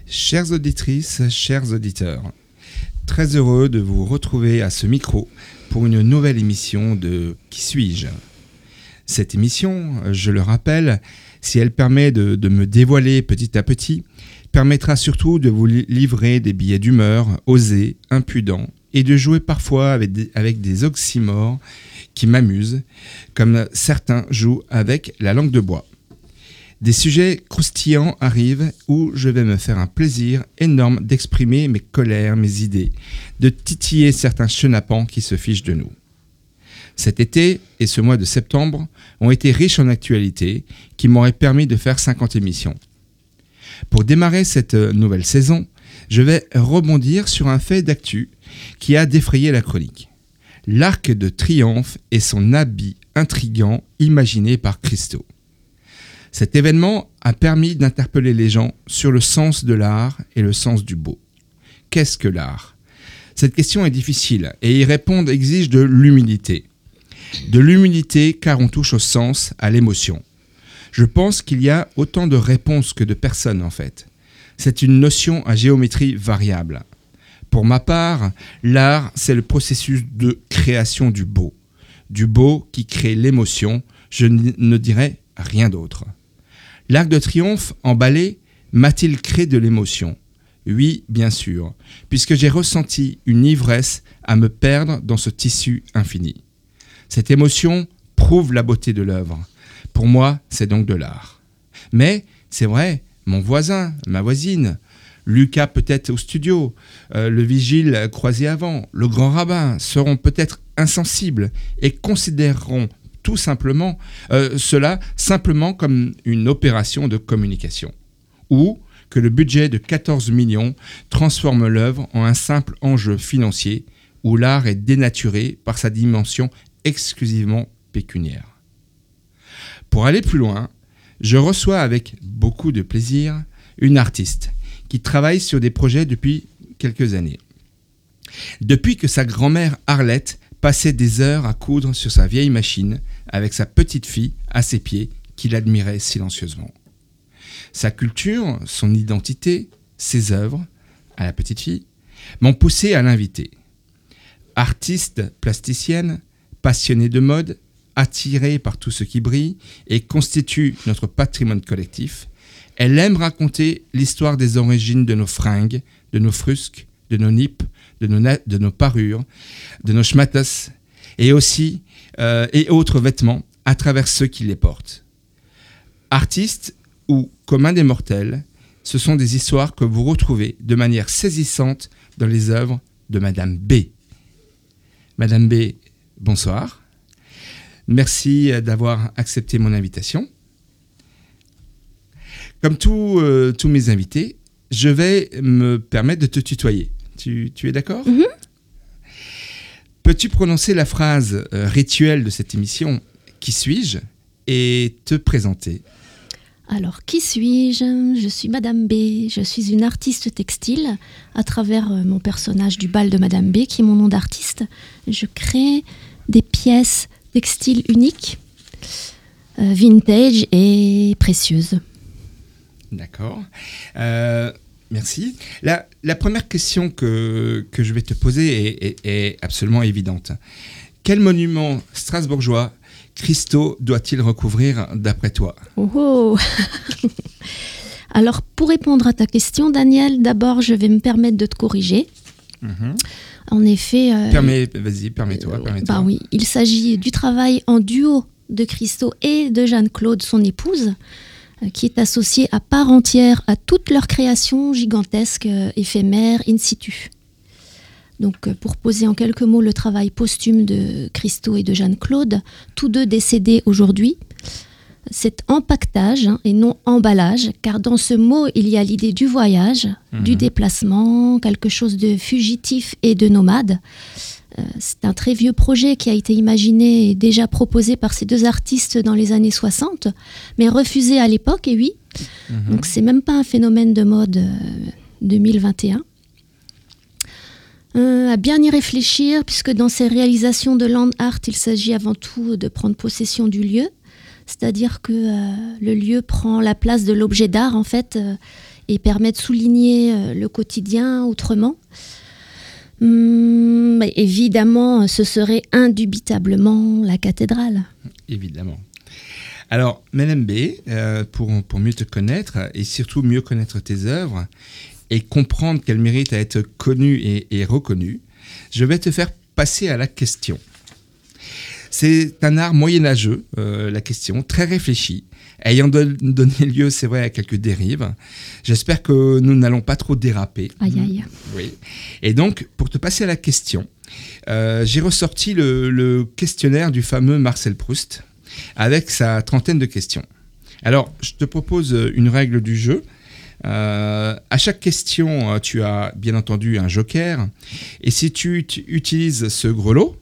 Chères auditrices, chers auditeurs, très heureux de vous retrouver à ce micro pour une nouvelle émission de Qui suis-je ? Cette émission, je le rappelle, si elle permet de me dévoiler petit à petit, permettra surtout de vous livrer des billets d'humeur osés, impudents, et de jouer parfois avec des oxymores qui m'amusent, comme certains jouent avec la langue de bois. Des sujets croustillants arrivent où je vais me faire un plaisir énorme d'exprimer mes colères, mes idées, de titiller certains chenapans qui se fichent de nous. Cet été et ce mois de septembre ont été riches en actualités qui m'auraient permis de faire 50 émissions. Pour démarrer cette nouvelle saison, je vais rebondir sur un fait d'actu qui a défrayé la chronique. L'Arc de Triomphe et son habit intrigant imaginé par Christo. Cet événement a permis d'interpeller les gens sur le sens de l'art et le sens du beau. Qu'est-ce que l'art ? Cette question est difficile et y répondre exige de l'humilité. De l'humilité car on touche au sens, à l'émotion. Je pense qu'il y a autant de réponses que de personnes en fait. C'est une notion à géométrie variable. Pour ma part, l'art, c'est le processus de création du beau. Du beau qui crée l'émotion, je ne dirais rien d'autre. L'Arc de Triomphe, emballé, m'a-t-il créé de l'émotion ? Oui, bien sûr, puisque j'ai ressenti une ivresse à me perdre dans ce tissu infini. Cette émotion prouve la beauté de l'œuvre. Pour moi, c'est donc de l'art. Mais, c'est vrai, mon voisin, ma voisine, Lucas peut-être au studio, le vigile croisé avant, le grand rabbin seront peut-être insensibles et considéreront tout simplement cela simplement comme une opération de communication. Ou que le budget de 14 millions transforme l'œuvre en un simple enjeu financier où l'art est dénaturé par sa dimension exclusivement pécuniaire. Pour aller plus loin, je reçois avec beaucoup de plaisir une artiste qui travaille sur des projets depuis quelques années. Depuis que sa grand-mère Arlette passait des heures à coudre sur sa vieille machine avec sa petite fille à ses pieds qu'il admirait silencieusement. Sa culture, son identité, ses œuvres, à la petite fille, m'ont poussé à l'inviter. Artiste plasticienne, passionnée de mode, attirée par tout ce qui brille et constitue notre patrimoine collectif, elle aime raconter l'histoire des origines de nos fringues, de nos frusques, de nos nippes, de nos parures, de nos schmatas et aussi et autres vêtements à travers ceux qui les portent. Artistes ou commun des mortels, ce sont des histoires que vous retrouvez de manière saisissante dans les œuvres de Madame B. Madame B, bonsoir. Merci d'avoir accepté mon invitation. Comme tous mes invités, je vais me permettre de te tutoyer. Tu es d'accord ? Mm-hmm. Peux-tu prononcer la phrase rituelle de cette émission « Qui suis-je » et te présenter ? Alors, qui suis-je ? Je suis Madame B. Je suis une artiste textile à travers mon personnage du bal de Madame B, qui est mon nom d'artiste. Je crée des pièces textiles uniques, vintage et précieuses. D'accord. Merci. La première question que je vais te poser est absolument évidente. Quel monument strasbourgeois Christo doit-il recouvrir d'après toi ? Oh. Alors, pour répondre à ta question, Daniel, d'abord, je vais me permettre de te corriger. Mm-hmm. En effet... Permets-toi. Bah oui, il s'agit du travail en duo de Christo et de Jeanne-Claude, son épouse, qui est associée à part entière à toutes leurs créations gigantesques, éphémères, in situ. Donc, pour poser en quelques mots le travail posthume de Christo et de Jeanne-Claude, tous deux décédés aujourd'hui, c'est empaquetage et non emballage, car dans ce mot, il y a l'idée du voyage, du déplacement, quelque chose de fugitif et de nomade. C'est un très vieux projet qui a été imaginé et déjà proposé par ces deux artistes dans les années 60, mais refusé à l'époque, et oui. Donc, c'est même pas un phénomène de mode 2021. À bien y réfléchir, puisque dans ces réalisations de land art, il s'agit avant tout de prendre possession du lieu, c'est-à-dire que le lieu prend la place de l'objet d'art en fait, et permet de souligner le quotidien autrement. Évidemment, ce serait indubitablement la cathédrale. Évidemment. Alors, Madame B, pour mieux te connaître et surtout mieux connaître tes œuvres et comprendre qu'elles méritent à être connues et reconnues, je vais te faire passer à la question. C'est un art moyenâgeux, la question, très réfléchi, ayant donné lieu, c'est vrai, à quelques dérives. J'espère que nous n'allons pas trop déraper. Aïe, aïe. Oui. Et donc, pour te passer à la question, j'ai ressorti le questionnaire du fameux Marcel Proust, avec sa 30aine de questions. Alors, je te propose une règle du jeu. À chaque question, tu as bien entendu un joker. Et si tu utilises ce grelot,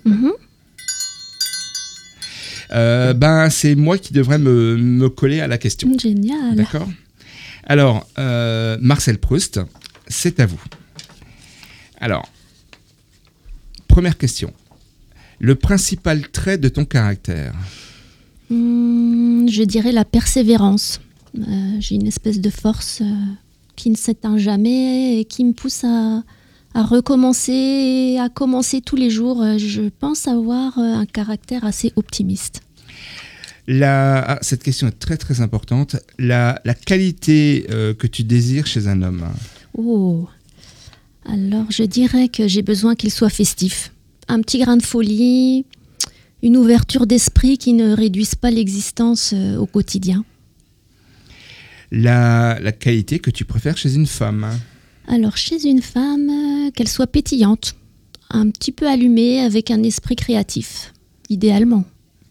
c'est moi qui devrais me coller à la question. Génial. D'accord ? Alors, Marcel Proust, c'est à vous. Alors, première question. Le principal trait de ton caractère ? Je dirais la persévérance. J'ai une espèce de force qui ne s'éteint jamais et qui me pousse à recommencer, à commencer tous les jours. Je pense avoir un caractère assez optimiste. Cette question est très très importante. La qualité que tu désires chez un homme ? Oh, alors je dirais que j'ai besoin qu'il soit festif. Un petit grain de folie, une ouverture d'esprit qui ne réduise pas l'existence au quotidien. La qualité que tu préfères chez une femme ? Alors, chez une femme, qu'elle soit pétillante, un petit peu allumée, avec un esprit créatif, idéalement.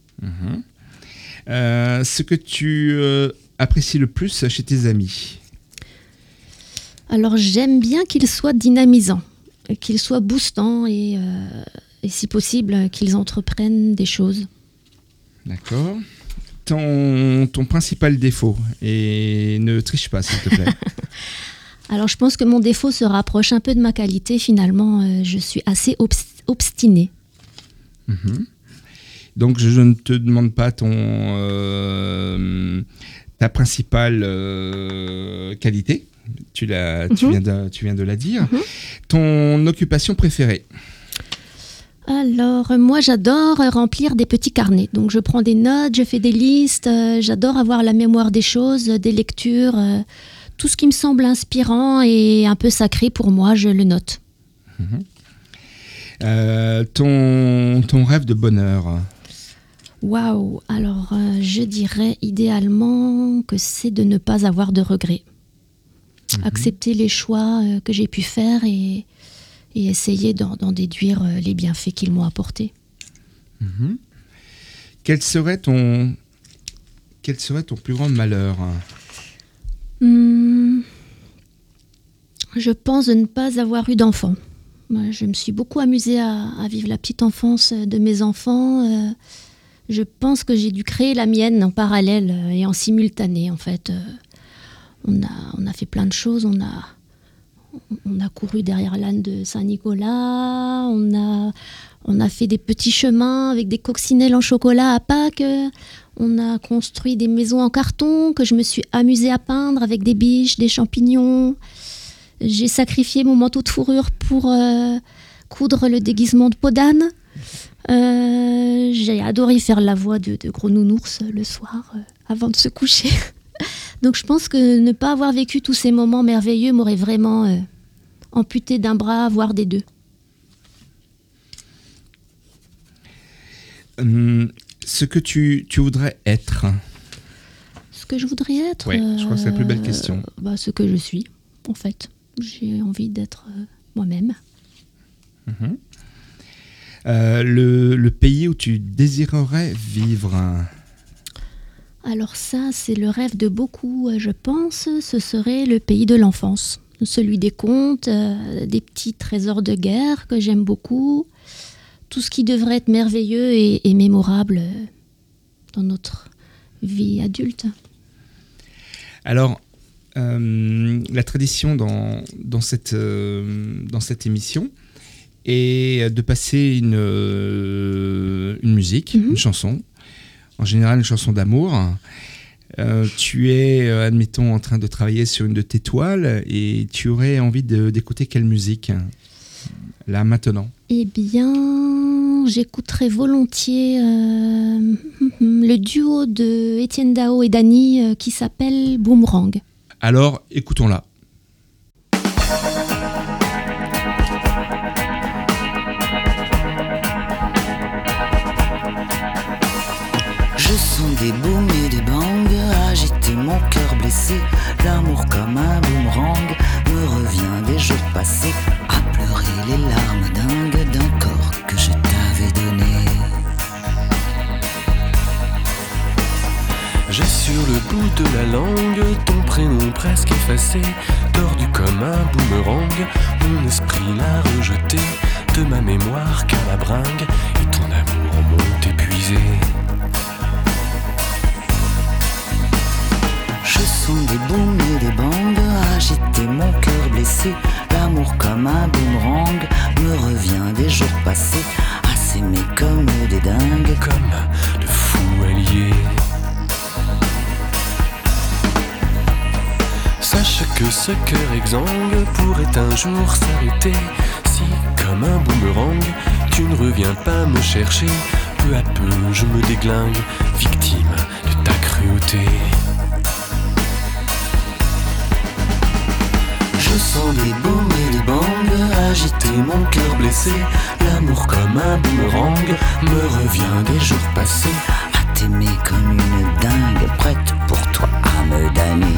Ce que tu apprécies le plus chez tes amis ? Alors, j'aime bien qu'ils soient dynamisants, qu'ils soient boostants et si possible, qu'ils entreprennent des choses. D'accord. Ton principal défaut, et ne triche pas s'il te plaît. Alors je pense que mon défaut se rapproche un peu de ma qualité finalement, je suis assez obstinée. Donc je ne te demande pas ta principale qualité, tu viens de la dire. Ton occupation préférée ? Alors, moi, j'adore remplir des petits carnets. Donc, je prends des notes, je fais des listes. J'adore avoir la mémoire des choses, des lectures. Tout ce qui me semble inspirant et un peu sacré pour moi, je le note. Ton rêve de bonheur ? Waouh ! Alors, je dirais idéalement que c'est de ne pas avoir de regrets. Accepter les choix que j'ai pu faire et essayer d'en déduire les bienfaits qu'ils m'ont apportés. Quel serait ton plus grand malheur ? Je pense de ne pas avoir eu d'enfant. Je me suis beaucoup amusée à vivre la petite enfance de mes enfants. Je pense que j'ai dû créer la mienne en parallèle et en simultané, en fait. On a fait plein de choses, on a couru derrière l'âne de Saint-Nicolas, on a fait des petits chemins avec des coccinelles en chocolat à Pâques, on a construit des maisons en carton que je me suis amusée à peindre avec des biches, des champignons. J'ai sacrifié mon manteau de fourrure pour coudre le déguisement de peau d'âne. J'ai adoré faire la voix de gros nounours le soir avant de se coucher. Donc je pense que ne pas avoir vécu tous ces moments merveilleux m'aurait vraiment amputé d'un bras, voire des deux. Ce que tu voudrais être ? Ce que je voudrais être ? Oui, je crois que c'est la plus belle question. Ce que je suis, en fait. J'ai envie d'être moi-même. Le pays où tu désirerais vivre ? Alors ça, c'est le rêve de beaucoup, je pense. Ce serait le pays de l'enfance. Celui des contes, des petits trésors de guerre que j'aime beaucoup. Tout ce qui devrait être merveilleux et mémorable dans notre vie adulte. Alors, la tradition dans cette émission est de passer une musique, une chanson. En général, une chanson d'amour. Tu es, admettons, en train de travailler sur une de tes toiles et tu aurais envie d'écouter quelle musique, là, maintenant? Eh bien, j'écouterais volontiers le duo de Étienne Dao et Dany qui s'appelle Boomerang. Alors, écoutons-la. Je sens des booms et des bangs agiter mon cœur blessé. L'amour comme un boomerang me revient des jours passés, à pleurer les larmes dingues d'un corps que je t'avais donné. J'ai sur le bout de la langue ton prénom presque effacé, tordu comme un boomerang. Mon esprit l'a rejeté de ma mémoire qu'à la bringue, et ton amour m'ont épuisé. Je sens des booms et des bangs agiter mon cœur blessé. L'amour comme un boomerang me revient des jours passés, à s'aimer comme des dingues, comme de fous alliés. Sache que ce cœur exsangue pourrait un jour s'arrêter, si comme un boomerang tu ne reviens pas me chercher. Peu à peu je me déglingue, victime de ta cruauté. Je sens des booms et des bangs agiter mon cœur blessé. L'amour comme un boomerang me revient des jours passés, à t'aimer comme une dingue, prête pour toi à me damner.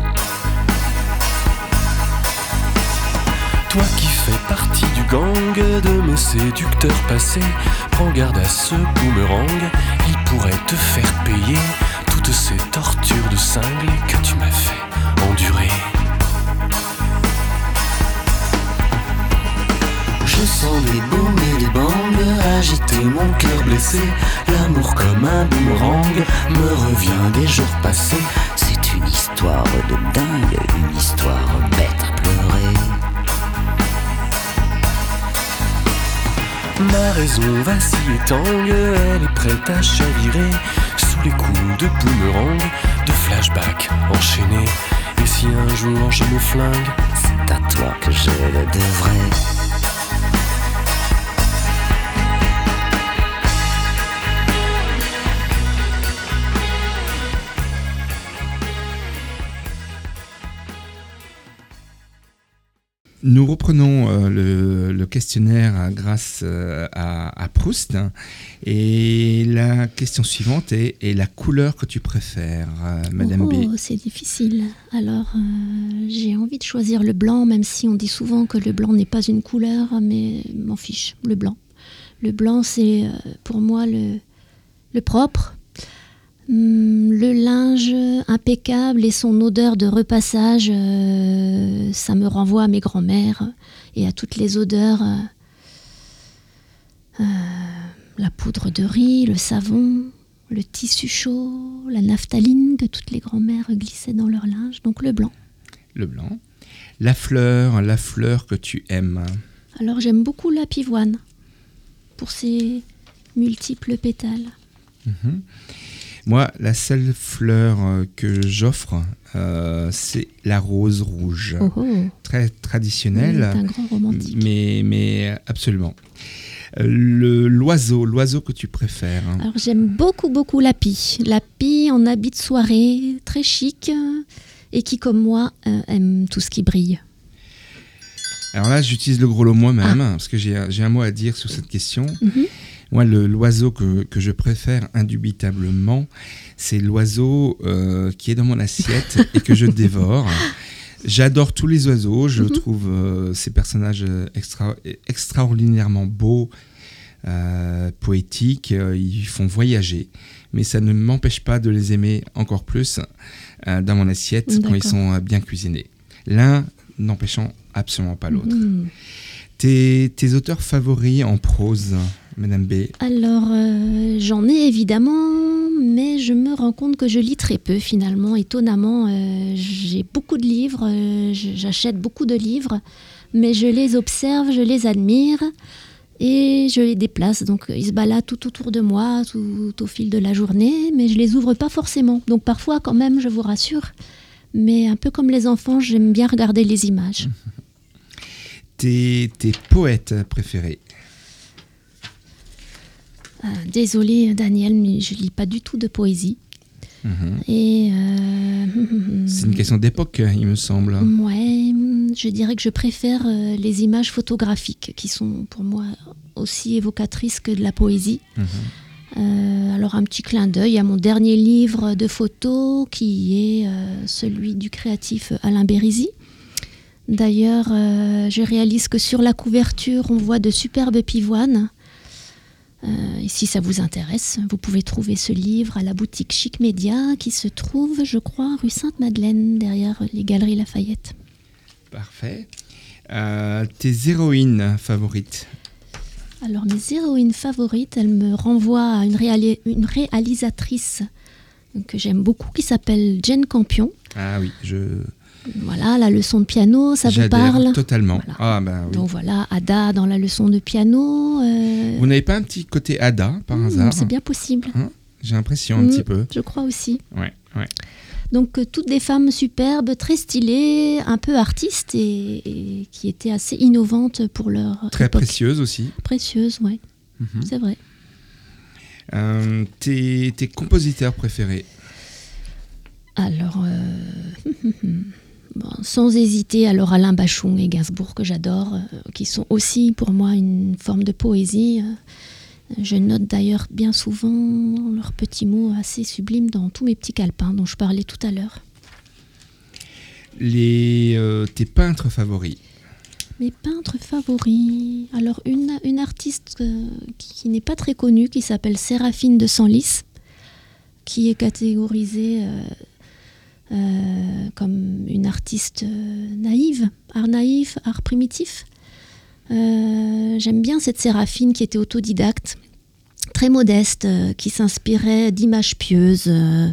Toi qui fais partie du gang de mes séducteurs passés, prends garde à ce boomerang, il pourrait te faire payer toutes ces tortures de cinglé que tu m'as fait endurer. Je sens des booms et des bangs agiter mon cœur blessé. L'amour comme un boomerang me revient des jours passés. C'est une histoire de dingue, une histoire bête à pleurer. Ma raison vacille et tangue, elle est prête à chavirer sous les coups de boomerang, de flashback enchaînés. Et si un jour je me flingue, c'est à toi que je le devrais. Nous reprenons le questionnaire grâce à Proust. Et la question suivante est la couleur que tu préfères, Madame B. Oh, c'est difficile. Alors, j'ai envie de choisir le blanc, même si on dit souvent que le blanc n'est pas une couleur, mais m'en fiche, le blanc. Le blanc, c'est pour moi le propre. Le linge impeccable et son odeur de repassage, ça me renvoie à mes grands-mères et à toutes les odeurs. La poudre de riz, le savon, le tissu chaud, la naphtaline que toutes les grands-mères glissaient dans leur linge. Donc le blanc. Le blanc. La fleur que tu aimes. Alors j'aime beaucoup la pivoine pour ses multiples pétales. Mm-hmm. Moi, la seule fleur que j'offre, c'est la rose rouge. Oh oh. Très traditionnelle. C'est un grand romantique. Mais absolument. L'oiseau que tu préfères. Alors j'aime beaucoup la pie. La pie en habit de soirée, très chic, et qui, comme moi, aime tout ce qui brille. Alors là, j'utilise le gros lot moi-même, parce que j'ai un mot à dire sur cette question. Mm-hmm. Moi, l'oiseau que je préfère indubitablement, c'est l'oiseau qui est dans mon assiette et que je dévore. J'adore tous les oiseaux, je trouve ces personnages extraordinairement beaux, poétiques, ils font voyager. Mais ça ne m'empêche pas de les aimer encore plus dans mon assiette. D'accord. Quand ils sont bien cuisinés. L'un n'empêchant absolument pas l'autre. Tes auteurs favoris en prose, Madame B? Alors, j'en ai évidemment, mais je me rends compte que je lis très peu finalement. Étonnamment, j'ai beaucoup de livres, j'achète beaucoup de livres, mais je les observe, je les admire. Et je les déplace, donc ils se baladent tout autour de moi, tout au fil de la journée, mais je les ouvre pas forcément. Donc parfois quand même, je vous rassure, mais un peu comme les enfants, j'aime bien regarder les images. Tes poètes préférés? Désolée Daniel, mais je lis pas du tout de poésie. Et c'est une question d'époque, il me semble. Ouais, je dirais que je préfère les images photographiques qui sont pour moi aussi évocatrices que de la poésie. Alors un petit clin d'œil à mon dernier livre de photos qui est celui du créatif Alain Bérisy. D'ailleurs, je réalise que sur la couverture, on voit de superbes pivoines. Et si ça vous intéresse, vous pouvez trouver ce livre à la boutique Chic Média qui se trouve, je crois, rue Sainte-Madeleine, derrière les Galeries Lafayette. Parfait. Tes héroïnes favorites? Alors, mes héroïnes favorites, elles me renvoient à une réalisatrice que j'aime beaucoup qui s'appelle Jane Campion. Ah oui, Voilà, la leçon de piano, ça vous j'adhère parle? Totalement. Voilà. Ah, bah, oui. Donc voilà, Ada dans la leçon de piano. Vous n'avez pas un petit côté Ada, par hasard? C'est bien possible. J'ai l'impression un petit peu. Je crois aussi. Ouais. Donc toutes des femmes superbes, très stylées, un peu artistes et qui étaient assez innovantes pour leur Très époque. précieuses aussi. Précieuses, oui. C'est vrai. Tes compositeurs préférés? Alors, sans hésiter, alors Alain Bachung et Gainsbourg que j'adore, qui sont aussi pour moi une forme de poésie. Je note d'ailleurs bien souvent leurs petits mots assez sublimes dans tous mes petits calepins dont je parlais tout à l'heure. Tes peintres favoris? Mes peintres favoris. Alors une artiste qui n'est pas très connue, qui s'appelle Séraphine de Senlis, qui est catégorisée comme une artiste naïve, art primitif. J'aime bien cette Séraphine qui était autodidacte, très modeste, qui s'inspirait d'images pieuses.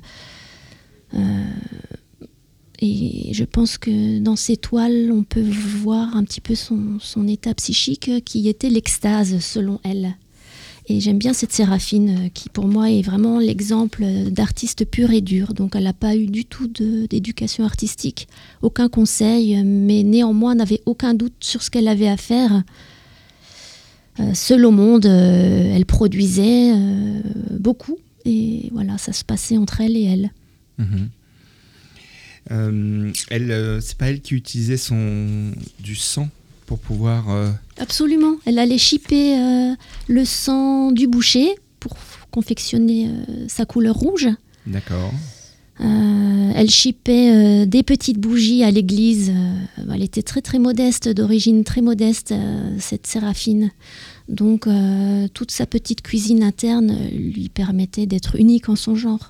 Et je pense que dans ces toiles, on peut voir un petit peu son état psychique qui était l'extase selon elle. Et j'aime bien cette Séraphine qui pour moi est vraiment l'exemple d'artiste pur et dur. Donc elle n'a pas eu du tout d'éducation artistique, aucun conseil, mais néanmoins n'avait aucun doute sur ce qu'elle avait à faire. Seule au monde, elle produisait beaucoup et voilà, ça se passait entre elle et elle. C'est pas elle qui utilisait du sang pour pouvoir... Absolument, elle allait chipper le sang du boucher pour confectionner sa couleur rouge. D'accord. Elle chipait des petites bougies à l'église. Elle était très très modeste, d'origine très modeste, cette Séraphine. Donc toute sa petite cuisine interne lui permettait d'être unique en son genre.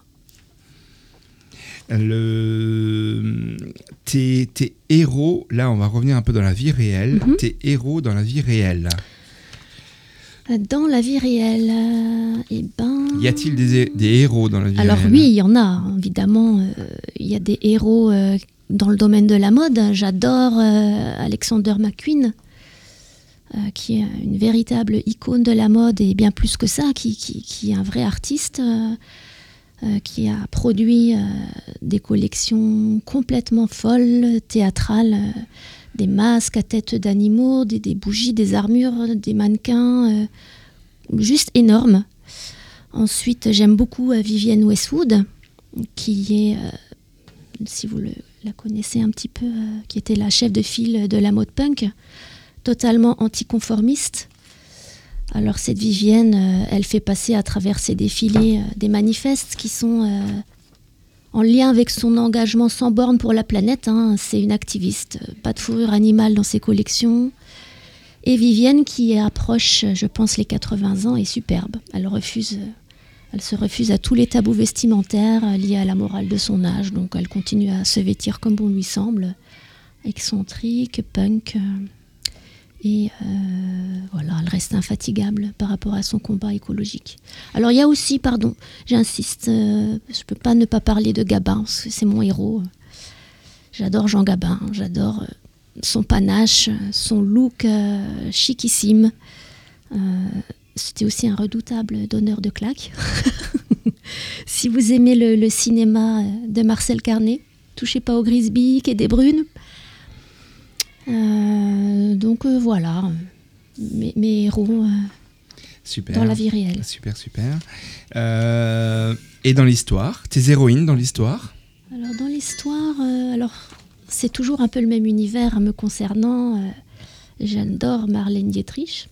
Tes héros, là on va revenir un peu dans la vie réelle, tes héros dans la vie réelle. Dans la vie réelle, y a-t-il des héros dans la vie réelle? Alors oui, il y en a, évidemment. Il y a des héros dans le domaine de la mode. J'adore Alexander McQueen, qui est une véritable icône de la mode et bien plus que ça, qui est un vrai artiste. Qui a produit des collections complètement folles, théâtrales, des masques à tête d'animaux, des bougies, des armures, des mannequins, juste énormes. Ensuite, j'aime beaucoup Vivienne Westwood, qui est, si vous la connaissez un petit peu, qui était la chef de file de la mode punk, totalement anticonformiste. Alors cette Vivienne, elle fait passer à travers ses défilés des manifestes qui sont en lien avec son engagement sans borne pour la planète. C'est une activiste, pas de fourrure animale dans ses collections. Et Vivienne qui approche, je pense, les 80 ans est superbe. Elle se refuse à tous les tabous vestimentaires liés à la morale de son âge. Donc elle continue à se vêtir comme bon lui semble, excentrique, punk... Et voilà, elle reste infatigable par rapport à son combat écologique. Alors il y a aussi, j'insiste, je ne peux pas ne pas parler de Gabin, parce que c'est mon héros. J'adore Jean Gabin, j'adore son panache, son look chicissime. C'était aussi un redoutable donneur de claques. Si vous aimez le cinéma de Marcel Carné, touchez pas au Grisby, Quai des Brunes. Donc voilà, mes héros Super. dans la vie réelle. Super. Et dans l'histoire, tes héroïnes dans l'histoire? Alors dans l'histoire, c'est toujours un peu le même univers me concernant. Jeanne d'Or, Marlène Dietrich.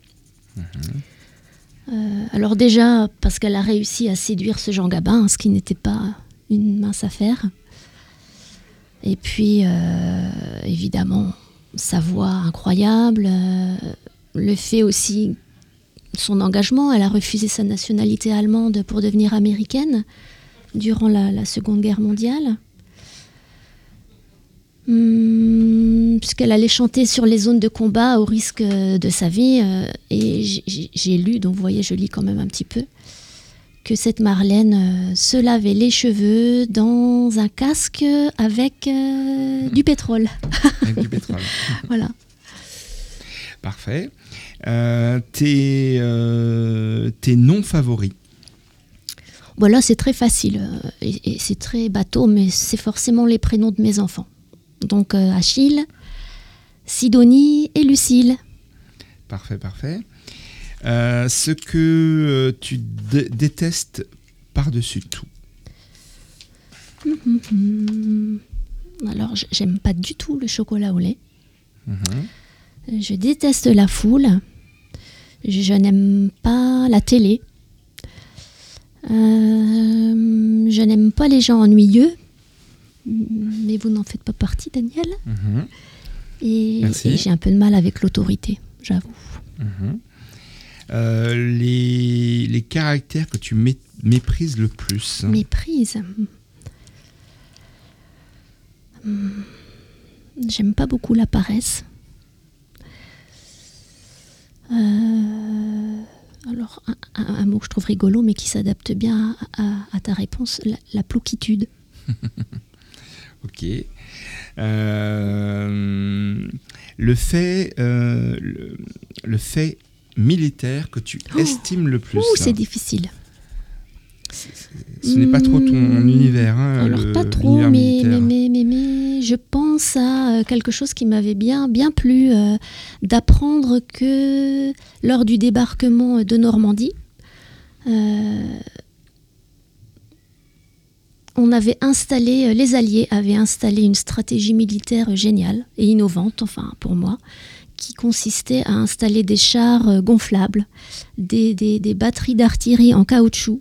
Alors déjà, parce qu'elle a réussi à séduire ce Jean Gabin, ce qui n'était pas une mince affaire. Et puis, évidemment, sa voix incroyable, le fait aussi, son engagement, elle a refusé sa nationalité allemande pour devenir américaine durant la Seconde Guerre mondiale. Puisqu'elle allait chanter sur les zones de combat au risque de sa vie. Et j'ai lu, donc vous voyez, je lis quand même un petit peu, que cette Marlène se lavait les cheveux dans un casque avec du pétrole. Avec du pétrole. Voilà. Parfait. Tes noms favoris? Voilà, c'est très facile et c'est très bateau, mais c'est forcément les prénoms de mes enfants. Donc Achille, Sidonie et Lucille. Parfait. Ce que tu détestes par-dessus tout? Alors, j'aime pas du tout le chocolat au lait. Je déteste la foule. Je n'aime pas la télé. Je n'aime pas les gens ennuyeux. Mais vous n'en faites pas partie, Daniel. Et j'ai un peu de mal avec l'autorité, j'avoue. Les caractères que tu méprises le plus? Méprise. J'aime pas beaucoup la paresse. Alors, un mot que je trouve rigolo, mais qui s'adapte bien à ta réponse, la plouquitude. Ok. Le fait militaire que tu estimes le plus? C'est difficile. Ce n'est pas trop ton univers. Alors pas trop, mais je pense à quelque chose qui m'avait bien plu, d'apprendre que lors du débarquement de Normandie, les Alliés avaient installé une stratégie militaire géniale et innovante, enfin pour moi, qui consistait à installer des chars gonflables, des batteries d'artillerie en caoutchouc,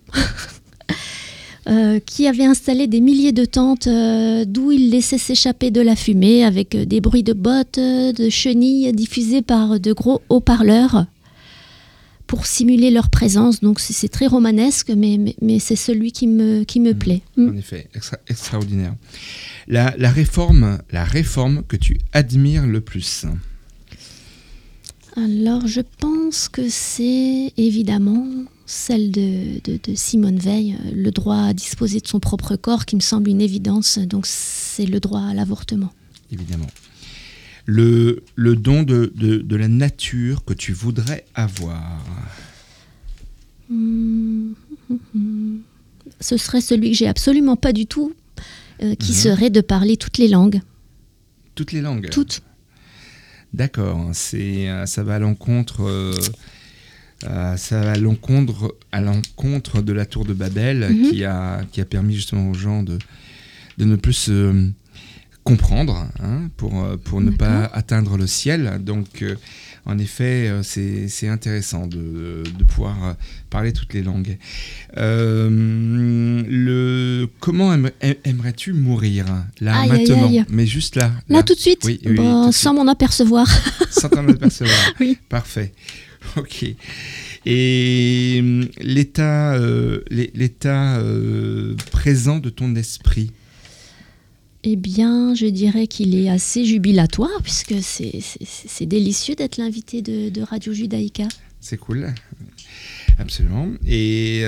qui avaient installé des milliers de tentes d'où ils laissaient s'échapper de la fumée avec des bruits de bottes, de chenilles diffusés par de gros haut-parleurs pour simuler leur présence. Donc c'est très romanesque, mais c'est celui qui me plaît. En effet, extraordinaire. La réforme que tu admires le plus? Alors je pense que c'est évidemment celle de Simone Veil, le droit à disposer de son propre corps, qui me semble une évidence. Donc c'est le droit à l'avortement. Évidemment. Le don de la nature que tu voudrais avoir? Ce serait celui que j'ai absolument pas du tout, qui serait de parler toutes les langues. Toutes les langues? Toutes. D'accord, ça va à l'encontre de la tour de Babel, qui a permis justement aux gens de ne plus se comprendre, pour ne pas atteindre le ciel. Donc en effet, c'est intéressant de pouvoir parler toutes les langues. Comment aimerais-tu mourir là, maintenant? Aïe. Mais juste là tout de suite, oui, sans m'en apercevoir. Sans t'en apercevoir. Oui. Parfait. Ok. Et l'état présent de ton esprit? Eh bien, je dirais qu'il est assez jubilatoire, puisque c'est délicieux d'être l'invité de Radio Judaïka. C'est cool, absolument. Et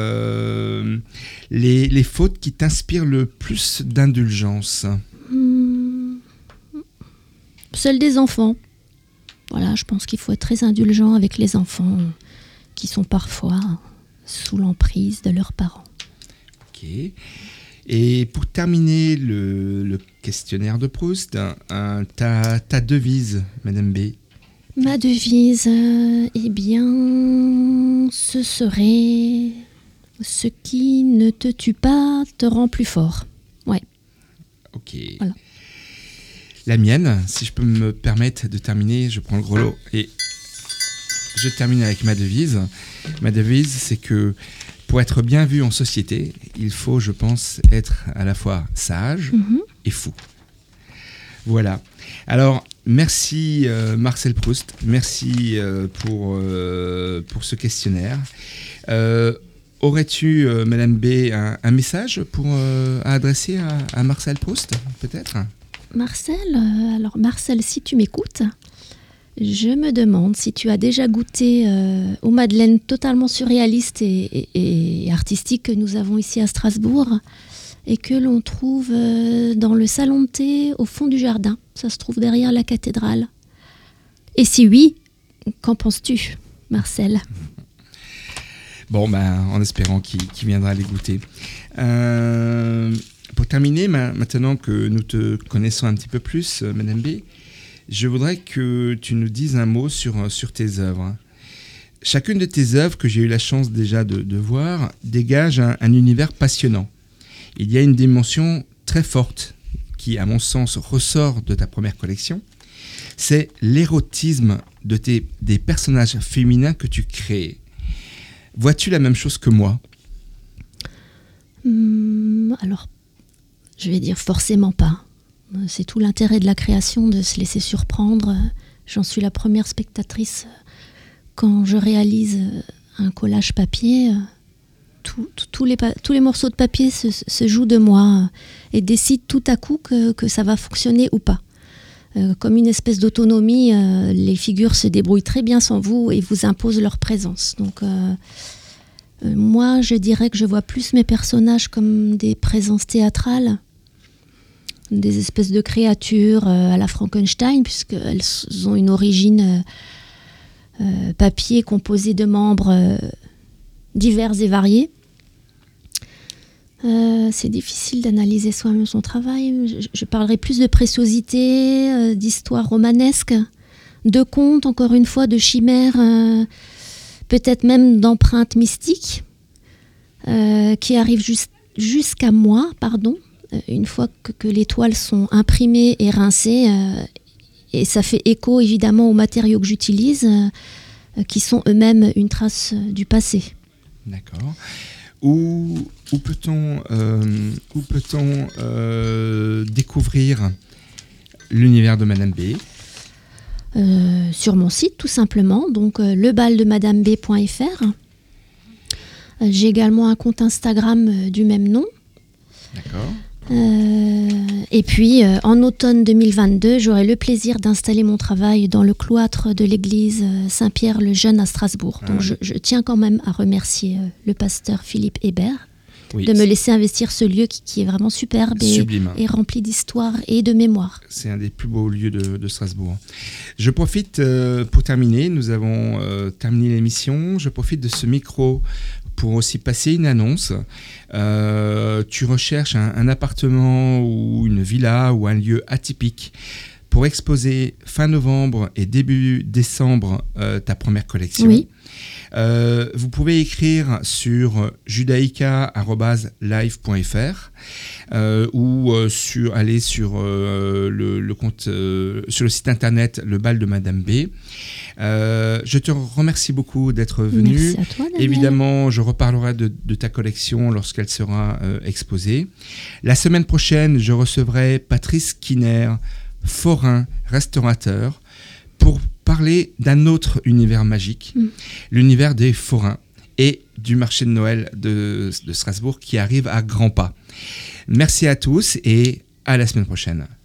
les fautes qui t'inspirent le plus d'indulgence? Celles des enfants. voilà, je pense qu'il faut être très indulgent avec les enfants qui sont parfois sous l'emprise de leurs parents. Ok. Et pour terminer le questionnaire de Proust, ta devise, Madame B. Ma devise, eh bien, ce serait « Ce qui ne te tue pas te rend plus fort ». Ouais. Ok. Voilà. La mienne, si je peux me permettre de terminer, je prends le gros lot et je termine avec ma devise. Ma devise, c'est que pour être bien vu en société, il faut, je pense, être à la fois sage et fou. Voilà. Alors, merci Marcel Proust, merci pour ce questionnaire. Aurais-tu, Madame B, un message à adresser à Marcel Proust, peut-être ? Marcel, alors Marcel, si tu m'écoutes, je me demande si tu as déjà goûté aux madeleines totalement surréalistes et artistiques que nous avons ici à Strasbourg et que l'on trouve dans le salon de thé au fond du jardin. Ça se trouve derrière la cathédrale. Et si oui, qu'en penses-tu, Marcel ? Bon, en espérant qu'il viendra les goûter. Pour terminer, maintenant que nous te connaissons un petit peu plus, Madame B, je voudrais que tu nous dises un mot sur tes œuvres. Chacune de tes œuvres que j'ai eu la chance déjà de voir dégage un univers passionnant. Il y a une dimension très forte qui, à mon sens, ressort de ta première collection. C'est l'érotisme des personnages féminins que tu crées. Vois-tu la même chose que moi ? Alors, je vais dire forcément pas. C'est tout l'intérêt de la création, de se laisser surprendre. J'en suis la première spectatrice. Quand je réalise un collage papier, tous les morceaux de papier se jouent de moi et décident tout à coup que ça va fonctionner ou pas. Comme une espèce d'autonomie, les figures se débrouillent très bien sans vous et vous imposent leur présence. Donc, moi, je dirais que je vois plus mes personnages comme des présences théâtrales, des espèces de créatures à la Frankenstein, puisqu'elles ont une origine papier composé de membres divers et variés. C'est difficile d'analyser soi-même son travail. Je parlerai plus de préciosité, d'histoire romanesque, de contes, encore une fois, de chimères, peut-être même d'empreintes mystiques, qui arrivent jusqu'à moi, une fois que les toiles sont imprimées et rincées, et ça fait écho évidemment aux matériaux que j'utilise, qui sont eux-mêmes une trace du passé. D'accord. Où peut-on découvrir l'univers de Madame B ? Sur mon site, tout simplement, donc lebaldemadameb.fr. J'ai également un compte Instagram du même nom. D'accord. Et puis, en automne 2022, j'aurai le plaisir d'installer mon travail dans le cloître de l'église Saint-Pierre-le-Jeune à Strasbourg. Donc, je tiens quand même à remercier le pasteur Philippe Hébert de me laisser investir ce lieu qui est vraiment superbe et rempli d'histoire et de mémoire. C'est un des plus beaux lieux de Strasbourg. Je profite, pour terminer, nous avons terminé l'émission, je profite de ce micro pour aussi passer une annonce. Tu recherches un appartement ou une villa ou un lieu atypique pour exposer fin novembre et début décembre ta première collection. Oui. Vous pouvez écrire sur judaïka@live.fr ou aller sur le compte sur le site internet Le Bal de Madame B. Je te remercie beaucoup d'être venu. Merci à toi, Daniel. Évidemment, je reparlerai de ta collection lorsqu'elle sera exposée. La semaine prochaine, je recevrai Patrice Kinner, forain, restaurateur, pour parler d'un autre univers magique, l'univers des forains et du marché de Noël de Strasbourg qui arrive à grands pas. Merci à tous et à la semaine prochaine.